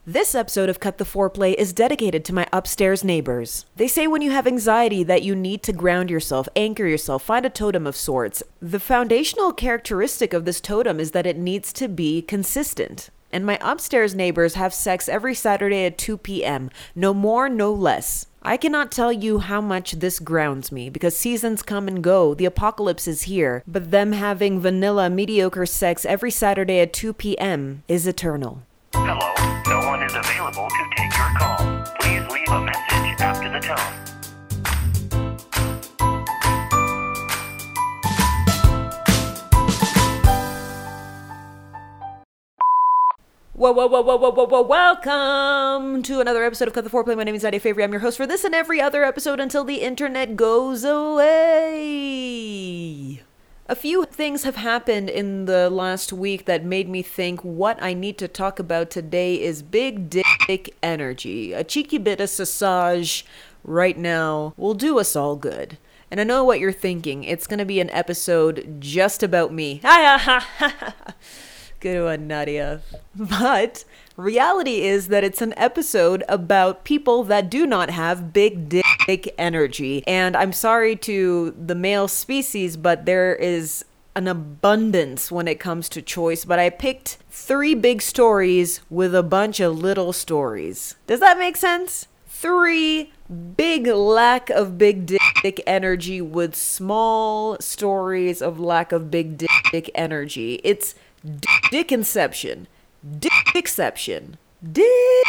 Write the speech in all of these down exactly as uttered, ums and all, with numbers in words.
This episode of Cut the Foreplay is dedicated to my upstairs neighbors. They say when you have anxiety that you need to ground yourself, anchor yourself, find a totem of sorts. The foundational characteristic of this totem is that it needs to be consistent. And my upstairs neighbors have sex every Saturday at two p.m. No more, no less. I cannot tell you how much this grounds me because seasons come and go, the apocalypse is here, but them having vanilla, mediocre sex every Saturday at two p.m. is eternal. Hello, no one is available to take your call. Please leave a message after the tone. Whoa, whoa, whoa, whoa, whoa, whoa, whoa, welcome to another episode of Cut the Foreplay. My name is Nadia Favre. I'm your host for this and every other episode until the internet goes away. A few things have happened in the last week that made me think what I need to talk about today is big dick energy. A cheeky bit of sausage right now will do us all good. And I know what you're thinking. It's going to be an episode just about me. Good one, Nadia. But reality is that it's an episode about people that do not have big dick energy. And I'm sorry to the male species, but there is an abundance when it comes to choice. But I picked three big stories with a bunch of little stories. Does that make sense? Three big lack of big dick energy with small stories of lack of big dick energy. It's Dickinception. Dickception. Dick.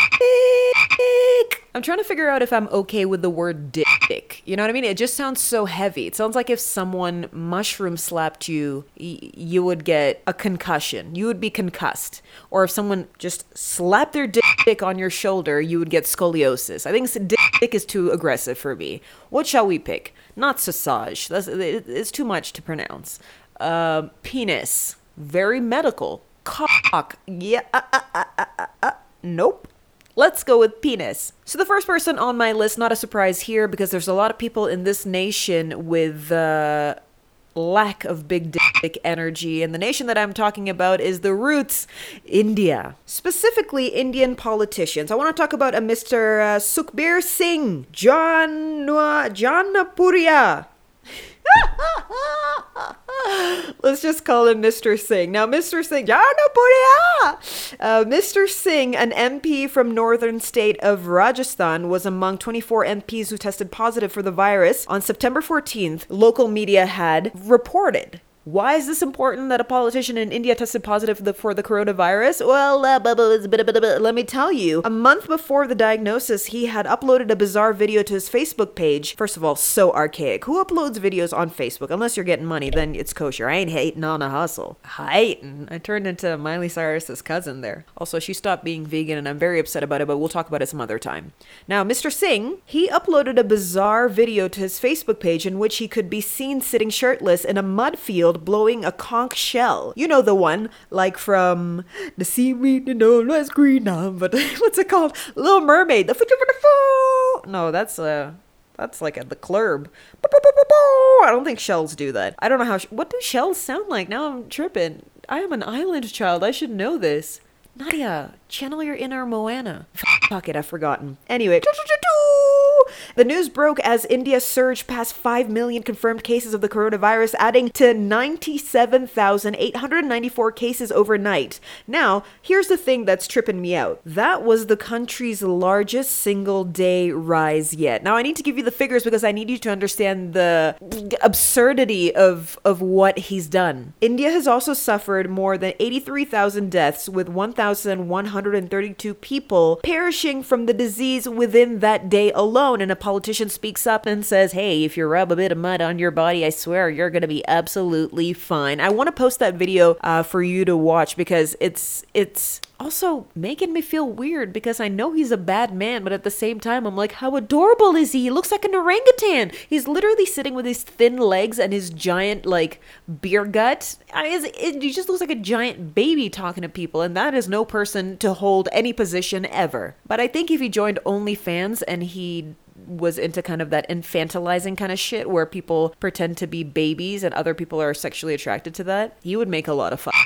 I'm trying to figure out if I'm okay with the word dick. You know what I mean? It just sounds so heavy. It sounds like if someone mushroom slapped you, y- you would get a concussion. You would be concussed. Or if someone just slapped their dick on your shoulder, you would get scoliosis. I think dick is too aggressive for me. What shall we pick? Not sausage. That's, it's too much to pronounce. Uh, penis. Very medical. Cock. Yeah. Uh, uh, uh, uh, uh. Nope. Let's go with penis. So the first person on my list, not a surprise here because there's a lot of people in this nation with uh, lack of big dick energy. And the nation that I'm talking about is the roots, India. Specifically, Indian politicians. I want to talk about a Mister Uh, Sukhbir Singh, John, Janapuria. Let's just call him Mister Singh. Now, Mister Singh, uh, Mister Singh, an M P from northern state of Rajasthan, was among twenty-four M Ps who tested positive for the virus on September fourteenth, local media had reported. Why is this important that a politician in India tested positive for the, for the coronavirus? Well, uh, let me tell you. A month before the diagnosis, he had uploaded a bizarre video to his Facebook page. First of all, so archaic. Who uploads videos on Facebook? Unless you're getting money, then it's kosher. I ain't hating on a hustle. Hating. I turned into Miley Cyrus's cousin there. Also, she stopped being vegan, and I'm very upset about it, but we'll talk about it some other time. Now, Mister Singh, he uploaded a bizarre video to his Facebook page in which he could be seen sitting shirtless in a mud field blowing a conch shell. You know the one, like from the seaweed, you know, less green, um, but what's it called? Little Mermaid. The No, that's uh that's like a, the club. I don't think shells do that. I don't know how. Sh- what do shells sound like? Now I'm tripping. I am an island child. I should know this. Nadia, channel your inner Moana. Fuck it, I've forgotten. Anyway. The news broke as India surged past five million confirmed cases of the coronavirus, adding to ninety-seven thousand eight hundred ninety-four cases overnight. Now, here's the thing that's tripping me out. That was the country's largest single day rise yet. Now, I need to give you the figures because I need you to understand the absurdity of, of what he's done. India has also suffered more than eighty-three thousand deaths, with one thousand one hundred thirty-two people perishing from the disease within that day alone. And a politician speaks up and says, hey, if you rub a bit of mud on your body, I swear you're going to be absolutely fine. I want to post that video uh, for you to watch because it's it's also making me feel weird because I know he's a bad man, but at the same time, I'm like, how adorable is he? He looks like an orangutan. He's literally sitting with his thin legs and his giant, like, beer gut. I mean, it, it, he just looks like a giant baby talking to people, and that is no person to hold any position ever. But I think if he joined OnlyFans and he was into kind of that infantilizing kind of shit where people pretend to be babies and other people are sexually attracted to that, he would make a lot of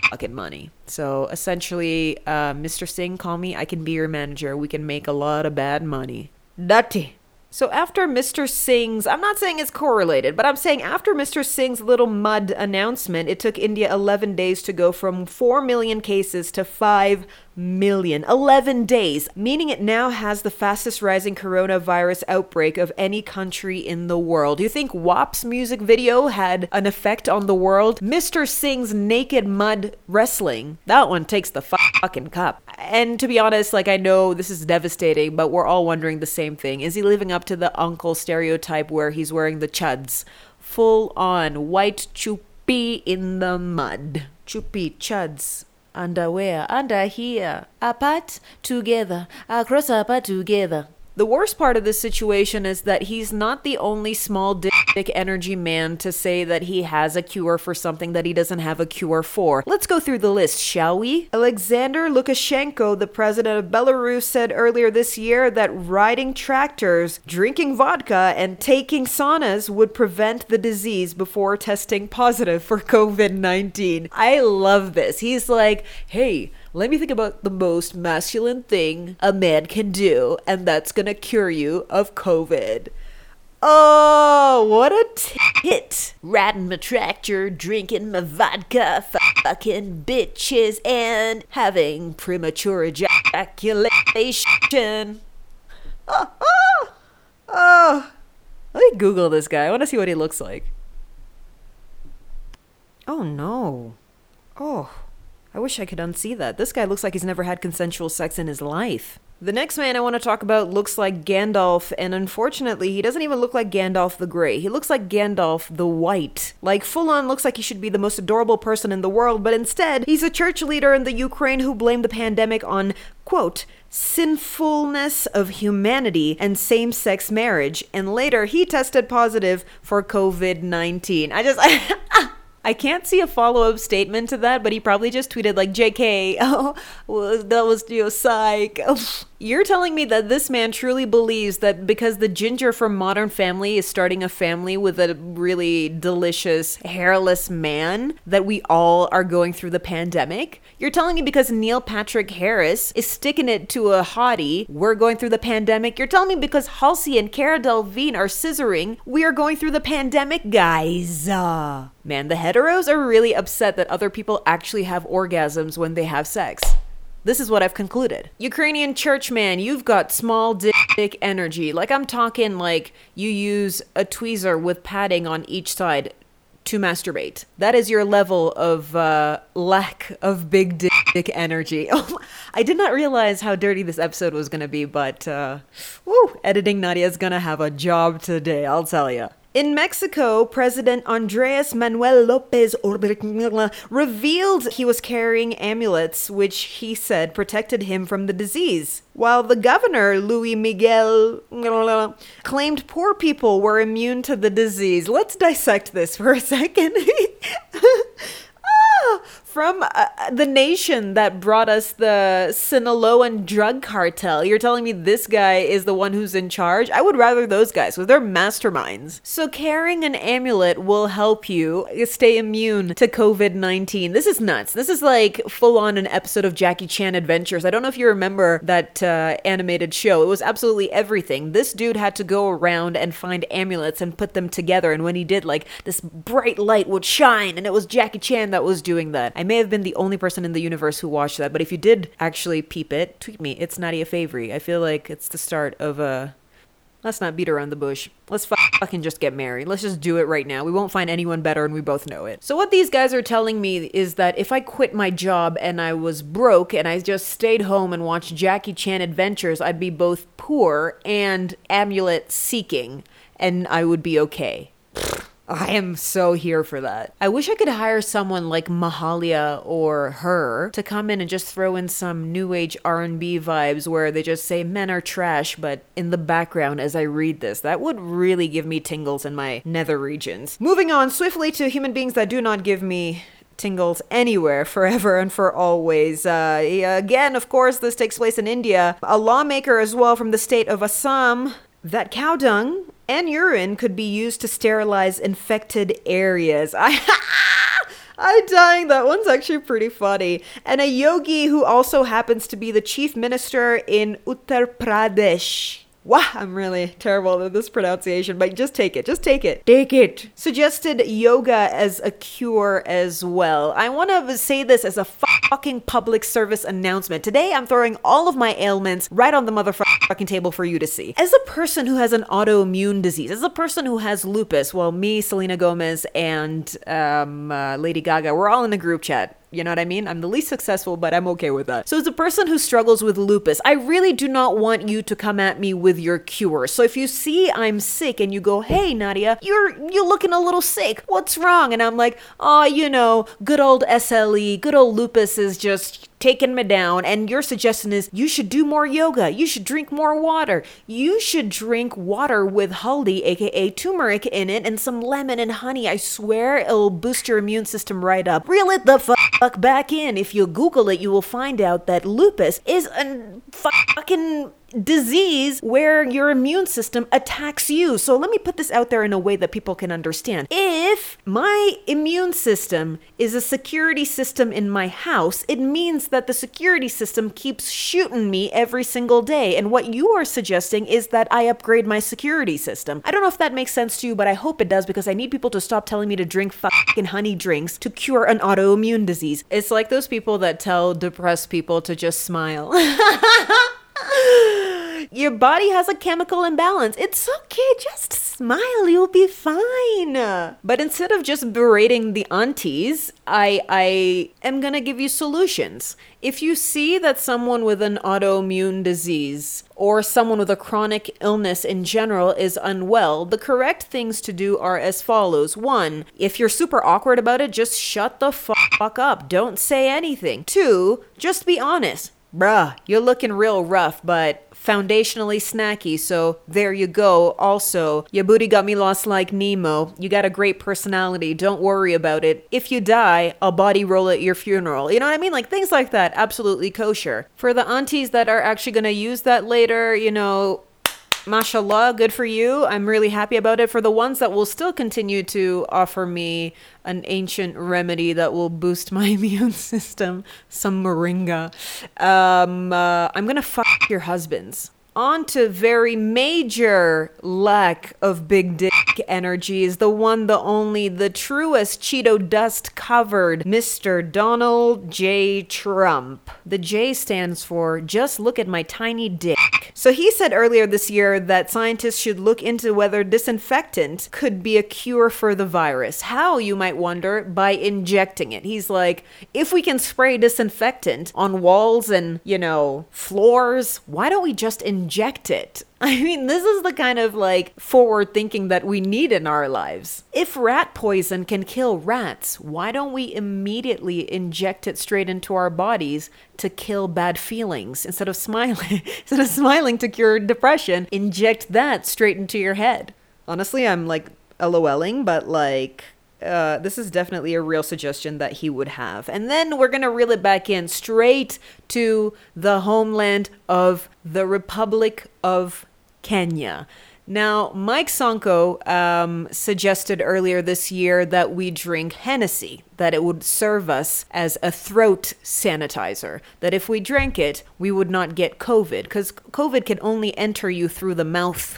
fucking money. So essentially, uh, Mister Singh, call me. I can be your manager. We can make a lot of bad money. Dirty. So after Mister Singh's, I'm not saying it's correlated, but I'm saying after Mister Singh's little mud announcement, it took India eleven days to go from four million cases to five million. eleven days, meaning it now has the fastest rising coronavirus outbreak of any country in the world. Do you think W A P's music video had an effect on the world? Mister Singh's naked mud wrestling, that one takes the fucking cup. And to be honest, like, I know this is devastating, but we're all wondering the same thing. Is he living up to the uncle stereotype where he's wearing the chuds? Full on white chuppy in the mud. Chuppy chuds. Underwear, under here, apart, together, across apart, together. The worst part of this situation is that he's not the only small dick energy man to say that he has a cure for something that he doesn't have a cure for. Let's go through the list, shall we? Alexander Lukashenko, the president of Belarus, said earlier this year that riding tractors, drinking vodka, and taking saunas would prevent the disease before testing positive for covid nineteen. I love this. He's like, hey, let me think about the most masculine thing a man can do, and that's gonna cure you of COVID. Oh, what a tit. Riding my tractor, drinking my vodka, fucking bitches, and having premature ejaculation. Oh, oh, oh. Let me Google this guy. I want to see what he looks like. Oh, no. Oh. I wish I could unsee that. This guy looks like he's never had consensual sex in his life. The next man I want to talk about looks like Gandalf, and unfortunately, he doesn't even look like Gandalf the Grey. He looks like Gandalf the White. Like, full on looks like he should be the most adorable person in the world, but instead, he's a church leader in the Ukraine who blamed the pandemic on, quote, sinfulness of humanity and same-sex marriage, and later he tested positive for covid nineteen. I just... I can't see a follow-up statement to that, but he probably just tweeted like, J K, oh, well, that was, you know, psych. You're telling me that this man truly believes that because the ginger from Modern Family is starting a family with a really delicious, hairless man, that we all are going through the pandemic? You're telling me because Neil Patrick Harris is sticking it to a hottie, we're going through the pandemic? You're telling me because Halsey and Cara Delevingne are scissoring, we are going through the pandemic? Guys, uh, man, the heteros are really upset that other people actually have orgasms when they have sex. This is what I've concluded. Ukrainian churchman, you've got small dick energy. Like, I'm talking like you use a tweezer with padding on each side to masturbate. That is your level of uh, lack of big dick energy. Oh, I did not realize how dirty this episode was going to be, but uh, woo, editing Nadia's going to have a job today, I'll tell you. In Mexico, President Andres Manuel Lopez Obrador revealed he was carrying amulets, which he said protected him from the disease, while the governor, Luis Miguel, claimed poor people were immune to the disease. Let's dissect this for a second. ah, from uh, the nation that brought us the Sinaloan drug cartel, you're telling me this guy is the one who's in charge? I would rather those guys, because they're masterminds. So carrying an amulet will help you stay immune to covid nineteen. This is nuts. This is like full on an episode of Jackie Chan Adventures. I don't know if you remember that uh, animated show. It was absolutely everything. This dude had to go around and find amulets and put them together. And when he did, like, this bright light would shine, and it was Jackie Chan that was doing that. I may have been the only person in the universe who watched that, but if you did actually peep it, tweet me. It's Nadia Favre. I feel like it's the start of a... Let's not beat around the bush. Let's fucking just get married. Let's just do it right now. We won't find anyone better, and we both know it. So what these guys are telling me is that if I quit my job and I was broke and I just stayed home and watched Jackie Chan Adventures, I'd be both poor and amulet seeking, and I would be okay. I am so here for that. I wish I could hire someone like Mahalia or her to come in and just throw in some new age R and B vibes where they just say men are trash, but in the background as I read this. That would really give me tingles in my nether regions. Moving on swiftly to human beings that do not give me tingles anywhere, forever and for always. Uh, again, of course, this takes place in India. A lawmaker as well from the state of Assam, that cow dung and urine could be used to sterilize infected areas. I I'm dying. That one's actually pretty funny. And a yogi who also happens to be the chief minister in Uttar Pradesh. Wow, I'm really terrible at this pronunciation, but just take it. Just take it. Take it. Suggested yoga as a cure as well. I want to say this as a fucking public service announcement. Today, I'm throwing all of my ailments right on the motherfucking table for you to see. As a person who has an autoimmune disease, as a person who has lupus, well, me, Selena Gomez, and um, uh, Lady Gaga, we're all in a group chat. You know what I mean? I'm the least successful, but I'm okay with that. So as a person who struggles with lupus, I really do not want you to come at me with your cure. So if you see I'm sick and you go, hey, Nadia, you're you're looking a little sick. What's wrong? And I'm like, oh, you know, good old S L E, good old lupus is just taking me down. And your suggestion is you should do more yoga. You should drink more water. You should drink water with haldi, aka turmeric, in it and some lemon and honey. I swear it'll boost your immune system right up. Reel it the fuck back in. If you Google it, you will find out that lupus is a fucking disease where your immune system attacks you. So let me put this out there in a way that people can understand. If my immune system is a security system in my house, it means that the security system keeps shooting me every single day. And what you are suggesting is that I upgrade my security system. I don't know if that makes sense to you, but I hope it does, because I need people to stop telling me to drink fucking honey drinks to cure an autoimmune disease. It's like those people that tell depressed people to just smile. Your body has a chemical imbalance. It's okay. Just smile. You'll be fine. But instead of just berating the aunties, I I am going to give you solutions. If you see that someone with an autoimmune disease or someone with a chronic illness in general is unwell, the correct things to do are as follows. One, if you're super awkward about it, just shut the fuck up. Don't say anything. Two, just be honest. Bruh, you're looking real rough, but foundationally snacky, so there you go. Also, your booty got me lost like Nemo. You got a great personality. Don't worry about it. If you die, I'll body roll at your funeral. You know what I mean? Like things like that. Absolutely kosher. For the aunties that are actually going to use that later, you know, mashallah, good for you. I'm really happy about it. For the ones that will still continue to offer me an ancient remedy that will boost my immune system, some moringa, um, uh, I'm gonna fuck your husbands. On to very major lack of big dick energy is the one, the only, the truest Cheeto dust covered Mister Donald J. Trump. The J stands for just look at my tiny dick. So he said earlier this year that scientists should look into whether disinfectant could be a cure for the virus. How, you might wonder? By injecting it. He's like, if we can spray disinfectant on walls and, you know, floors, why don't we just inject Inject it? I mean, this is the kind of like forward thinking that we need in our lives. If rat poison can kill rats, why don't we immediately inject it straight into our bodies to kill bad feelings? Instead of smiling, instead of smiling to cure depression, inject that straight into your head. Honestly, I'm like LOLing, but like, Uh, this is definitely a real suggestion that he would have. And then we're going to reel it back in straight to the homeland of the Republic of Kenya. Now, Mike Sonko um, suggested earlier this year that we drink Hennessy, that it would serve us as a throat sanitizer, that if we drank it, we would not get COVID, because COVID can only enter you through the mouth.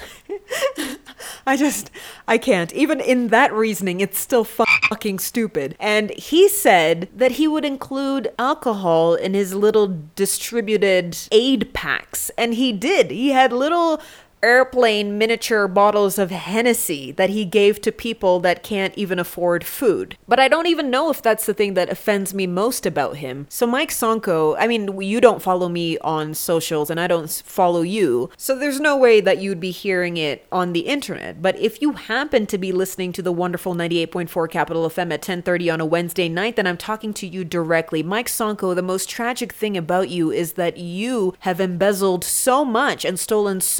I just, I can't. Even in that reasoning, it's still fucking stupid. And he said that he would include alcohol in his little distributed aid packs. And he did. He had little airplane miniature bottles of Hennessy that he gave to people that can't even afford food. But I don't even know if that's the thing that offends me most about him. So Mike Sonko, I mean, you don't follow me on socials and I don't follow you, so there's no way that you'd be hearing it on the internet. But if you happen to be listening to the wonderful ninety-eight point four Capital F M at ten thirty on a Wednesday night, then I'm talking to you directly. Mike Sonko, the most tragic thing about you is that you have embezzled so much and stolen so much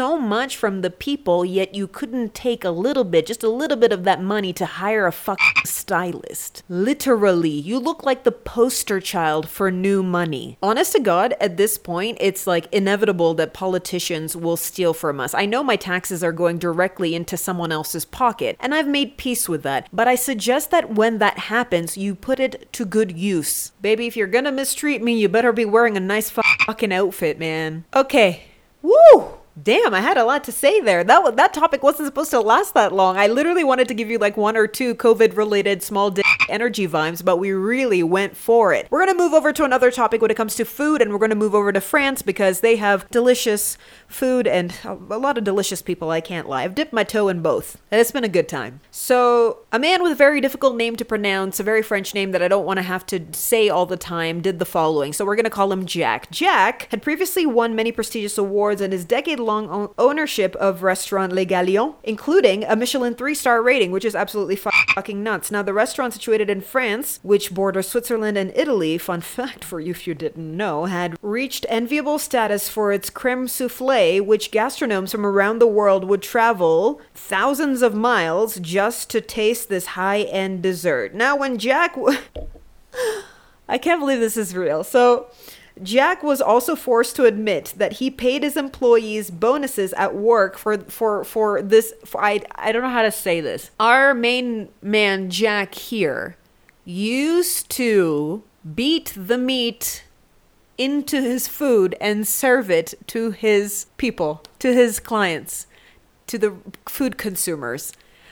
much from the people, yet you couldn't take a little bit, just a little bit of that money to hire a fucking stylist. Literally, you look like the poster child for new money. Honest to God, at this point, it's like inevitable that politicians will steal from us. I know my taxes are going directly into someone else's pocket, and I've made peace with that. But I suggest that when that happens, you put it to good use. Baby, if you're gonna mistreat me, you better be wearing a nice fucking outfit, man. Okay. Woo! Damn, I had a lot to say there. That that topic wasn't supposed to last that long. I literally wanted to give you like one or two COVID-related small dick energy vibes, but we really went for it. We're going to move over to another topic when it comes to food, and we're going to move over to France because they have delicious food and a lot of delicious people, I can't lie. I've dipped my toe in both, and it's been a good time. So, a man with a very difficult name to pronounce, a very French name that I don't want to have to say all the time, did the following. So we're going to call him Jack. Jack had previously won many prestigious awards in his decade-long long ownership of restaurant Les Galions, including a Michelin three-star rating, which is absolutely fucking nuts. Now, the restaurant situated in France, which borders Switzerland and Italy, fun fact for you if you didn't know, had reached enviable status for its creme soufflé, which gastronomes from around the world would travel thousands of miles just to taste this high-end dessert. Now, when Jack... W- I can't believe this is real. So... Jack was also forced to admit that he paid his employees bonuses at work for for for this. For, I I don't know how to say this. Our main man Jack here used to beat the meat into his food and serve it to his people, to his clients, to the food consumers.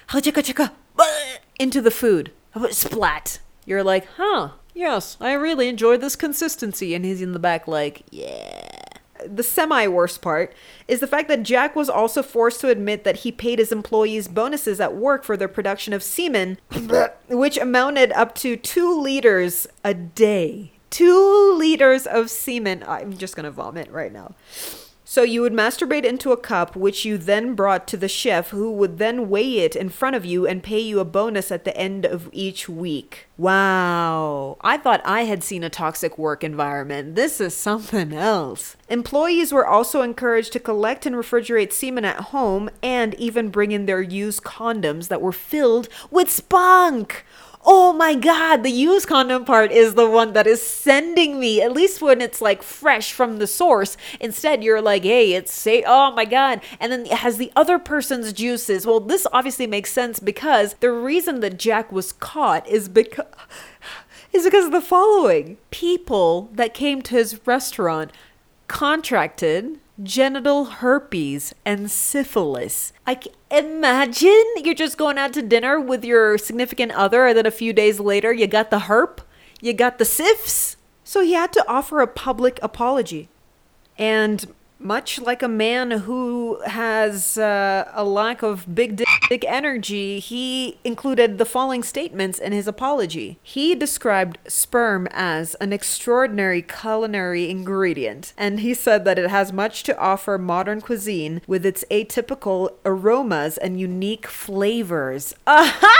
Into the food. Splat. You're like, huh. Yes, I really enjoy this consistency. And he's in the back like, yeah. The semi-worst part is the fact that Jack was also forced to admit that he paid his employees bonuses at work for their production of semen, which amounted up to two liters a day. Two liters of semen. I'm just going to vomit right now. So you would masturbate into a cup, which you then brought to the chef, who would then weigh it in front of you and pay you a bonus at the end of each week. Wow. I thought I had seen a toxic work environment. This is something else. Employees were also encouraged to collect and refrigerate semen at home and even bring in their used condoms that were filled with spunk. Oh my God, the used condom part is the one that is sending me, at least when it's like fresh from the source. Instead, you're like, hey, it's say, oh my God. And then it has the other person's juices. Well, this obviously makes sense because the reason that Jack was caught is because, is because of the following. People that came to his restaurant contracted genital herpes and syphilis. I can imagine you're just going out to dinner with your significant other and then a few days later you got the herp, you got the syphs. So he had to offer a public apology. And much like a man who has uh, a lack of big dick energy, he included the following statements in his apology. He described sperm as an extraordinary culinary ingredient, and he said that it has much to offer modern cuisine with its atypical aromas and unique flavors. Aha!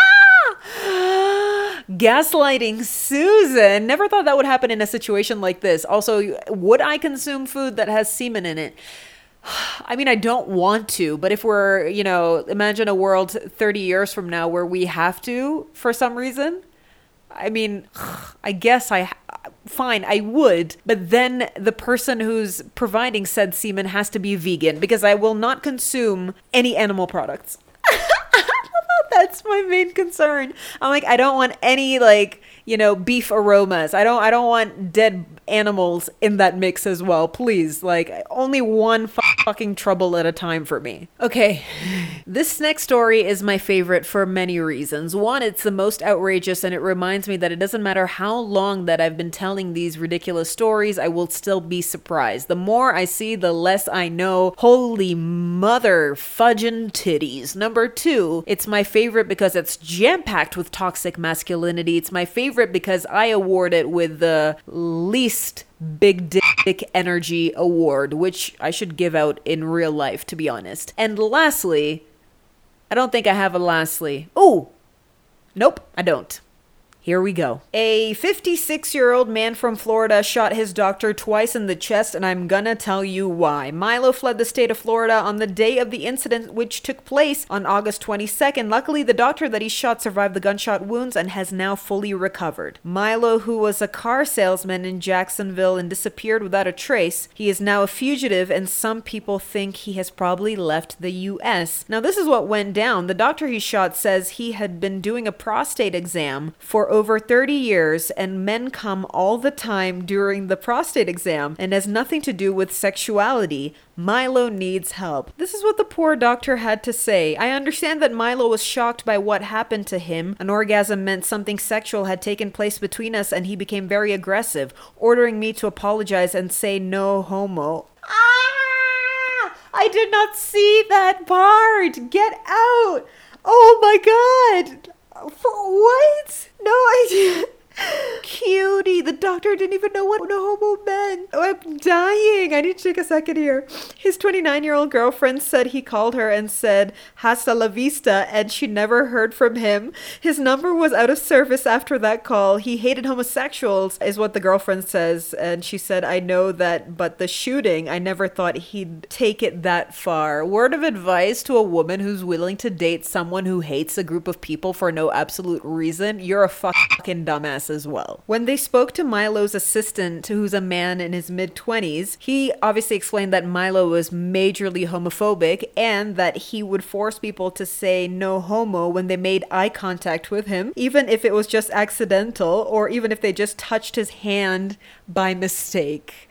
Gaslighting Susan. Never thought that would happen in a situation like this. Also, would I consume food that has semen in it? I mean, I don't want to, but if we're, you know, imagine a world thirty years from now where we have to for some reason. I mean, I guess I, fine, I would, but then the person who's providing said semen has to be vegan because I will not consume any animal products. That's my main concern. I'm like, I don't want any, like, you know, beef aromas. I don't I don't want dead animals in that mix as well. Please, like, only one fucking trouble at a time for me. Okay, this next story is my favorite for many reasons. One, it's the most outrageous, and it reminds me that it doesn't matter how long that I've been telling these ridiculous stories, I will still be surprised. The more I see, the less I know. Holy mother fudgin' titties. Number two, it's my favorite because it's jam-packed with toxic masculinity. It's my favorite because I award it with the least big dick energy award, which I should give out in real life, to be honest. And lastly, I don't think I have a lastly. Oh, nope, I don't. Here we go. A fifty-six-year-old man from Florida shot his doctor twice in the chest, and I'm gonna tell you why. Milo fled the state of Florida on the day of the incident, which took place on August twenty-second. Luckily, the doctor that he shot survived the gunshot wounds and has now fully recovered. Milo, who was a car salesman in Jacksonville and disappeared without a trace, he is now a fugitive, and some people think he has probably left the U S. Now, this is what went down. The doctor he shot says he had been doing a prostate exam for over thirty years, and men come all the time during the prostate exam and has nothing to do with sexuality. Milo needs help. This is what the poor doctor had to say. I understand that Milo was shocked by what happened to him. An orgasm meant something sexual had taken place between us, and he became very aggressive, ordering me to apologize and say no homo. Ah! I did not see that part. Get out. Oh my God. For what? No idea. Cutie, the doctor didn't even know what no homo meant. Oh, I'm dying. I need to take a second here. His twenty-nine-year-old girlfriend said he called her and said hasta la vista, and she never heard from him. His number was out of service after that call. He hated homosexuals, is what the girlfriend says, and she said, I know that, but the shooting, I never thought he'd take it that far. Word of advice to a woman who's willing to date someone who hates a group of people for no absolute reason: you're a fucking dumbass as well. When they spoke to Milo's assistant, who's a man in his mid-twenties, he obviously explained that Milo was majorly homophobic and that he would force people to say no homo when they made eye contact with him, even if it was just accidental or even if they just touched his hand by mistake.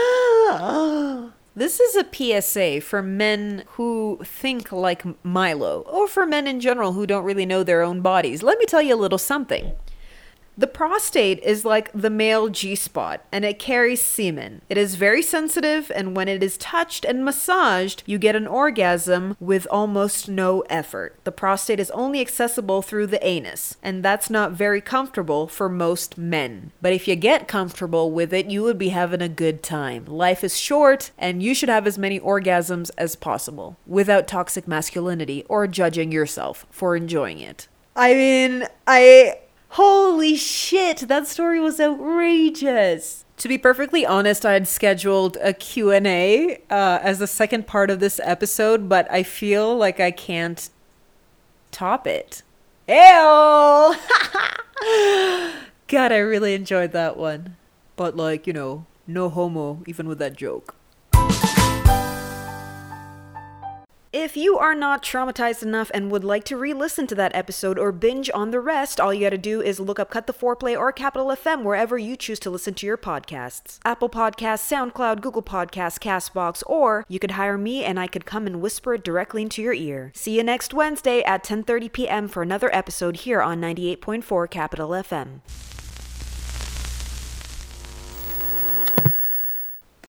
This is a P S A for men who think like Milo, or for men in general who don't really know their own bodies. Let me tell you a little something. The prostate is like the male G-spot, and it carries semen. It is very sensitive, and when it is touched and massaged, you get an orgasm with almost no effort. The prostate is only accessible through the anus, and that's not very comfortable for most men. But if you get comfortable with it, you would be having a good time. Life is short, and you should have as many orgasms as possible, without toxic masculinity or judging yourself for enjoying it. I mean, I... Holy shit, that story was outrageous. To be perfectly honest, I had scheduled a Q and A uh, as the second part of this episode, but I feel like I can't top it. Ew! God, I really enjoyed that one. But like, you know, no homo, even with that joke. If you are not traumatized enough and would like to re-listen to that episode or binge on the rest, all you gotta do is look up Cut the Foreplay or Capital F M wherever you choose to listen to your podcasts. Apple Podcasts, SoundCloud, Google Podcasts, CastBox, or you could hire me and I could come and whisper it directly into your ear. See you next Wednesday at ten thirty p.m. for another episode here on ninety-eight point four Capital F M.